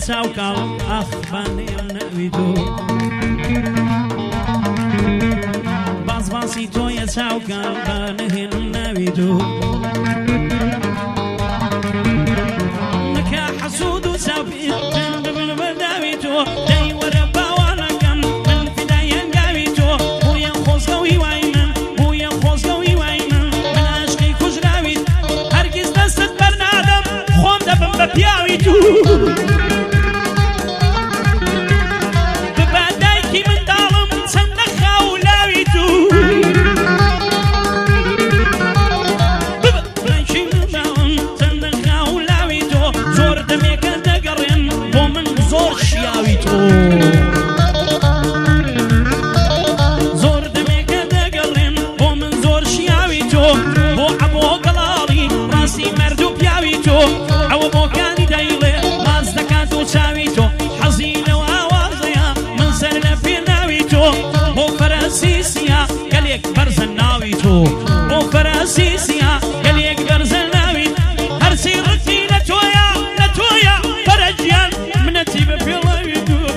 چاوکاڵ ئاخبانێم نەوی تۆ بازباسی تۆیە چاوکاڵ بانەهێنم ناوی تۆ نەکا حەسوود و چاوپێ ببن بەرداوی تۆ دەی وەرە باوانەکەم من فیدای هەنگاوی تۆ بوویە خۆزگە و هیوای من بوویە خۆزگە و هیوای من عاشقی کوژراویت هەرگیز دەستت بەرنادەم خۆم دەبم بە پیاوی تو زۆر دەمێکە دەگەڕێن بۆ من زۆر شیاوی تۆ بۆ عەبۆ گەڵاڵی ڕاستی مەرد و پیاوی تۆ ئەوە بۆکانی دەیڵێ ماز دەکات و چاوی تۆ حەزی لەو ئاوازەیە من سەر لە پێناوی تۆ بۆ فەرەنسیسیە گەلێک بەرزە ناوی تۆ بۆ فەرەنسیسیە گەلێک بەرزە ناوی هەرچی ڕەتی لە تۆیە لە تۆیە بەرە گیان منەتی بە پێڵەوی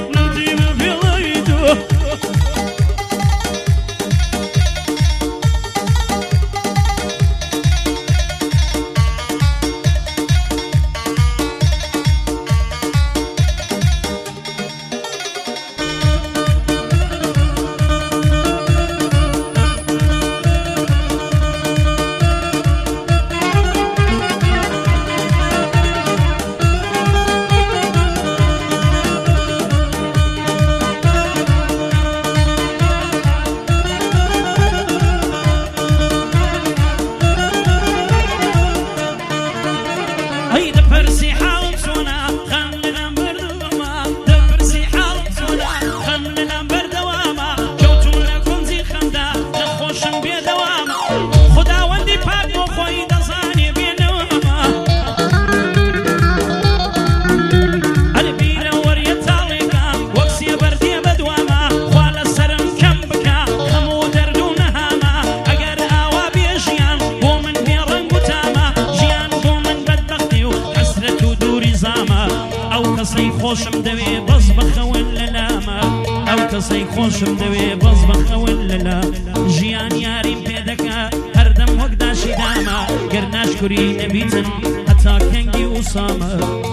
خۆشم دەوێ بەس بەخەون لە لامە ئەو کەسەی خۆشم دەوێ بەس بەخەون لەلا ژیان یاریم پێدەکا هەردەم وەک داشی دامە گەر ناشکوری نەبیتن هەتا کەنگی وسامە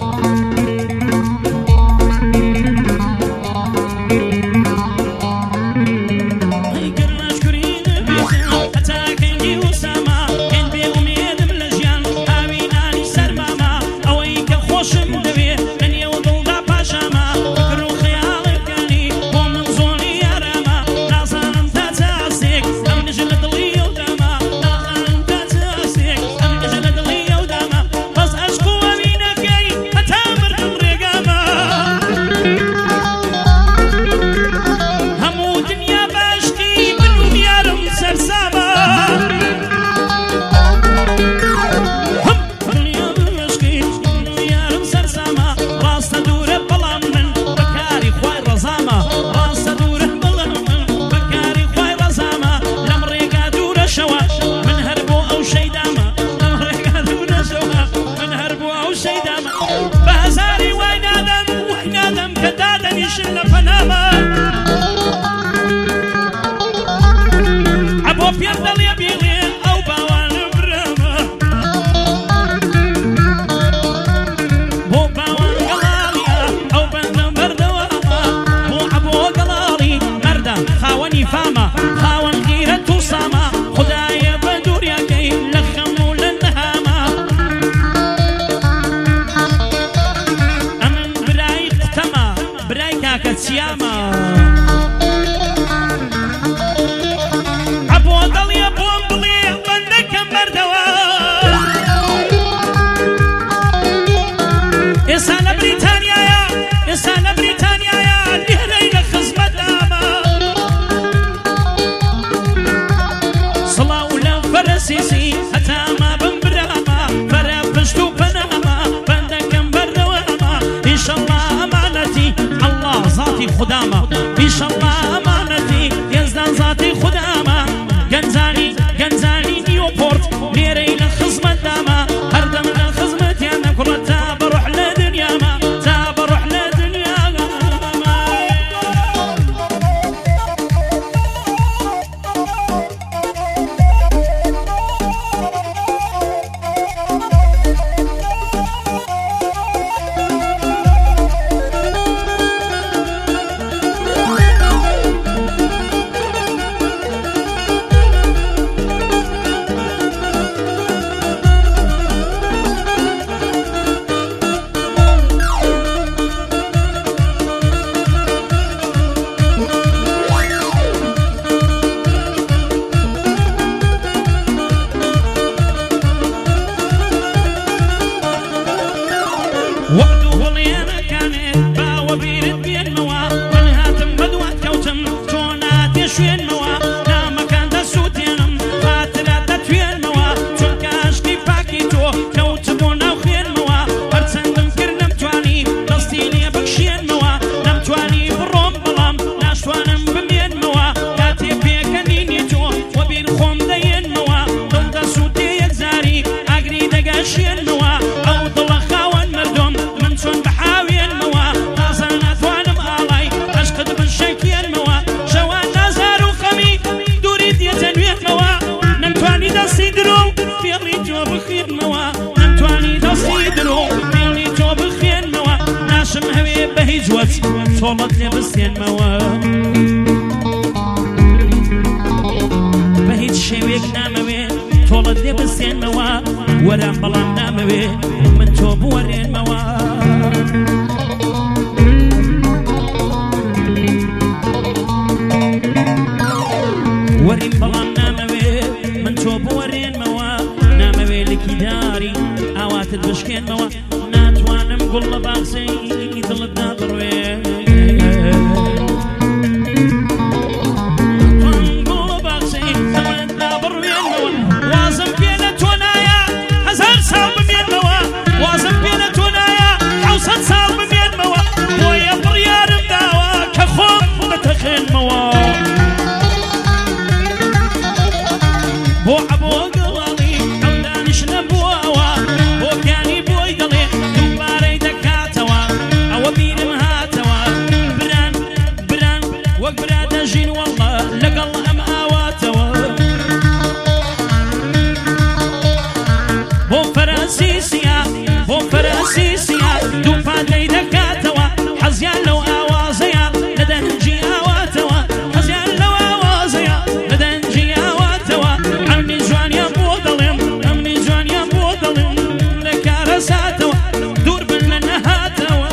خداما إنشالله أمانتي يزدان ذاتي خداما گنزاني نيوبورت ليرين خزمة داما هردم خزمتي أنا كل تابروح لدنيا ما تابروح لدنيا دەستی درۆ فێڵی تۆ بخێنمەوە نەمتوانی دەستی درۆ فێڵی تۆ بخێنمەوە ناشم هەوێ بە هیچ وەچ تۆڵەت لێ بستێنمەوە بە هیچ شێوێک نامەوێ تۆڵەت لێ بستێنمەوە وەرام بەڵام نامەوێ من تۆ بوەرێنمەوە وەریم بەڵام نامەوێ من تۆ بوەرێنمەوە نامەوێ لکی داری ئاواتت بشکێنمەوە ناتوانم گوڵ لە باخچەی دڵت دابڕوێ وازم پێ لە تۆ نایە هەزار ساڵ بمێنمەوە وازم پێ لە تۆ نایە حەوسەد ساڵ بمێنمەوە بۆیە بڕیارم داوە کە خۆم بتەخێنمەوە بۆ عەبۆ گەڵاڵی ئەو دانیش نەبووەوە بۆ پیانی بۆی دەڵێ دووبارەی دەکاتەوە ئەوە بیرم هاتەوە بران بران وەک برا دەژین وەڵڵە لەگەڵ ئەم ئاواتەوە بۆ فەرەنسیسیە بۆ فەرەنسیسیە دوو پادەی دەکاتەوە حەزیان لەو ئاوازەیە لە دەنجی ئاواتەوە حەزیان لەو ئاوازەیە لە دەنجی ئاواتەوە ئەمنی جوانیان بۆ دەڵێم ئەمنی جوانیان بۆ دەڵێم لە کارە ساتەوە دوور بن لە نەهاتەوە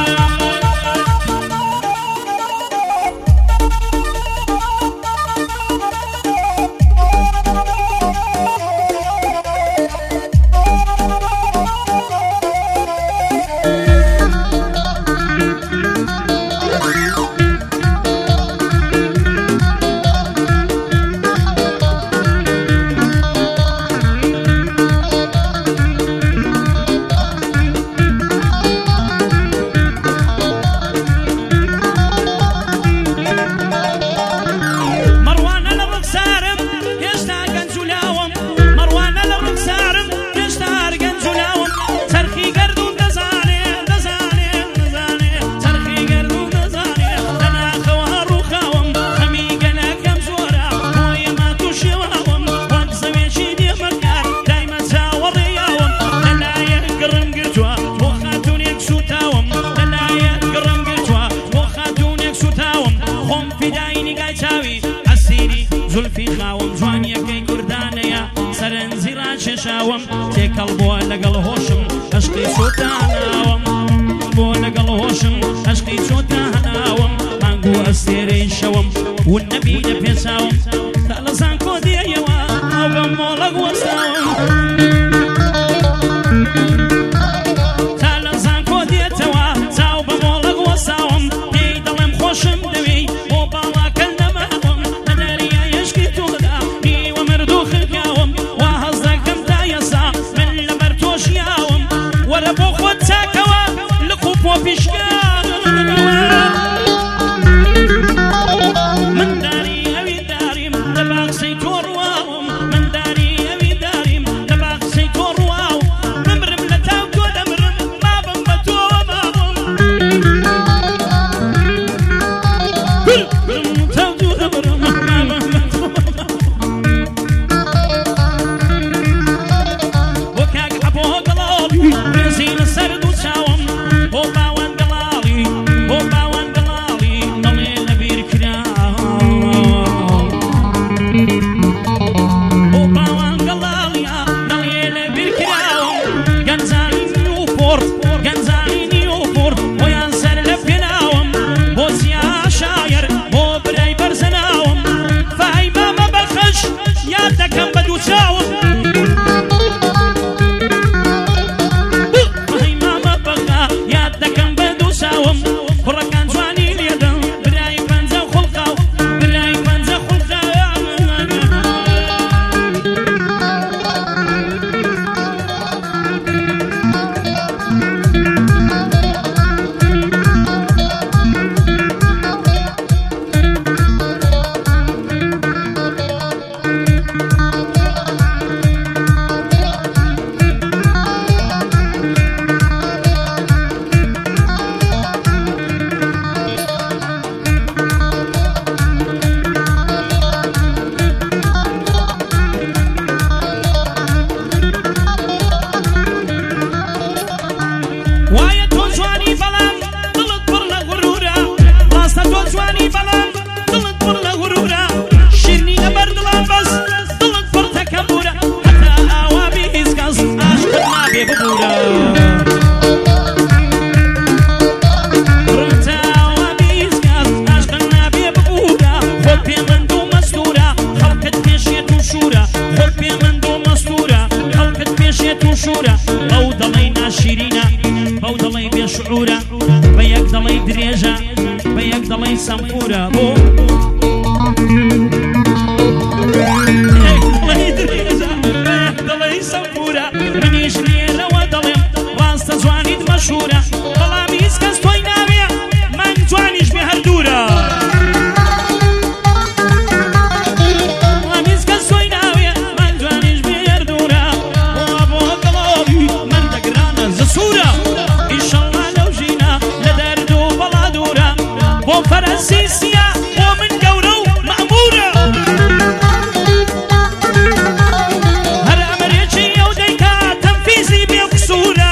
زولفی خاوم جوانیەکەی کوردانەیە سەرنجی ڕاکێشاوم تێکەڵ بووە لەگەڵ هۆشم عەشقی چۆتە هەناوم بۆ لەگەڵ هۆشم عەشقی چۆتە هەناوم مانگو ئەستێرەی شەوم ون نەبینە پێچاوم تا لە زانکۆ دێیەوە ئەو بە مۆڵەک وەستاوم تا لە زانکۆ دێتەوە چاو بە مۆڵەک وەستاوم پێی دەڵێم خۆشم دەوێی بۆ باڵاکە نەماوم لە دەریای عەشقی تۆدا نیوە مردوو خرکاوم وا هەز دەکەم تا ئێستا من لەبەر تۆ ژیاوم وەرە بۆ خۆت چاکەوە لق و پۆ پیشکاوە من داری ئەوی داریم لە باخچەی تۆ ڕواوم من داری ئەوی داریم خۆت پێ من دۆ مەستورە خەڵکت پێشێت و شوورە بەو دەڵێی ناشیرینە بەو دەڵێی بێشعورە بە یەک دەڵێی درێژە بە یەک دەڵێی سەمفورە بۆ دەڵێی سەمفورە منیش لێرەوە دەڵێم ڕاستە جوانیت مەشهورە بەڵام هیچ کەس تۆی ناوێ من جوانیش بێ هەردوورە فرنسيسيا ومن قولو مأمورة هر أمريكي وديكا تنفيذي بقصورة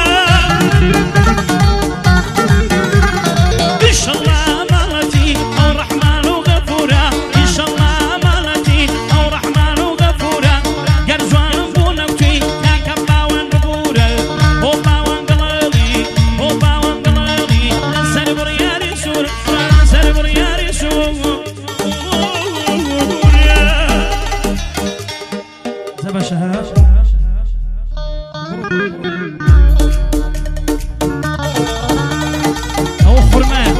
إن شاء الله مالتي أو رحمن وغفورة إن شاء الله مالتي أو رحمن وغفورة قرزوان بونوتي يا كباوان ببورة هوبا وانقلالي هوبا وانقلالي سربر يا رسول سربر يا رسول زبا شهر أو خرمان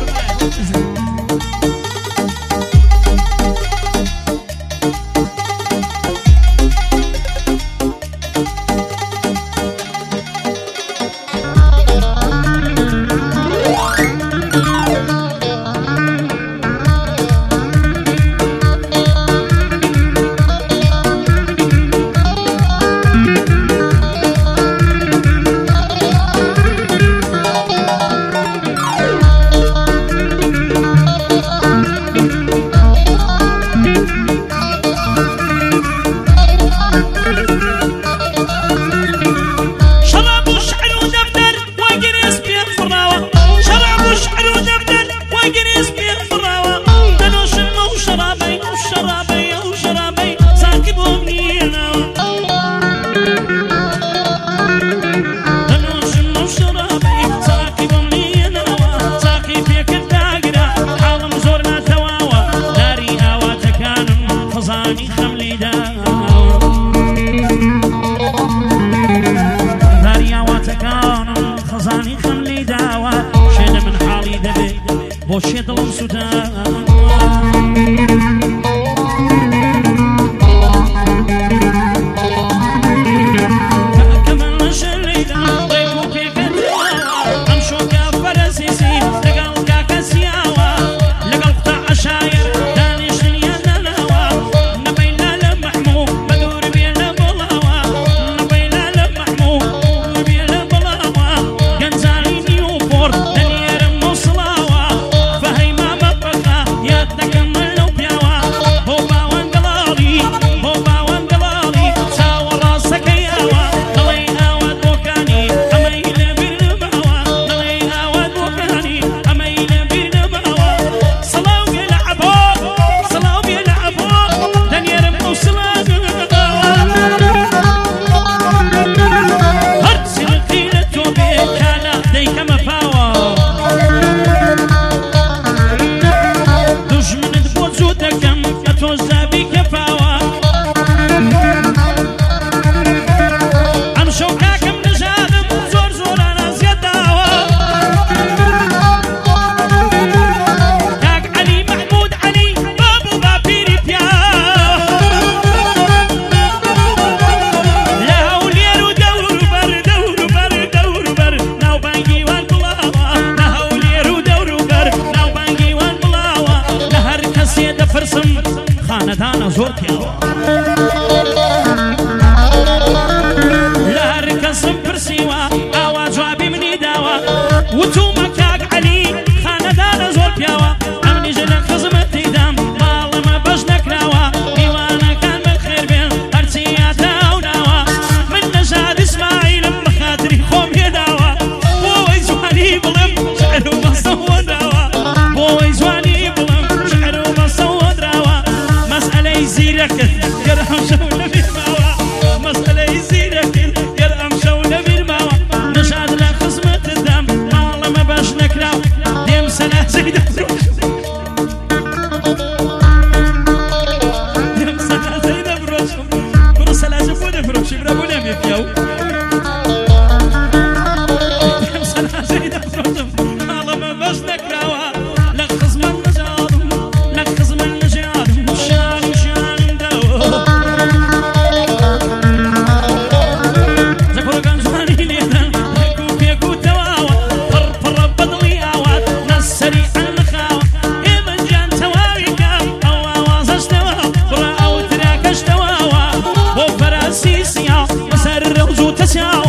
چاو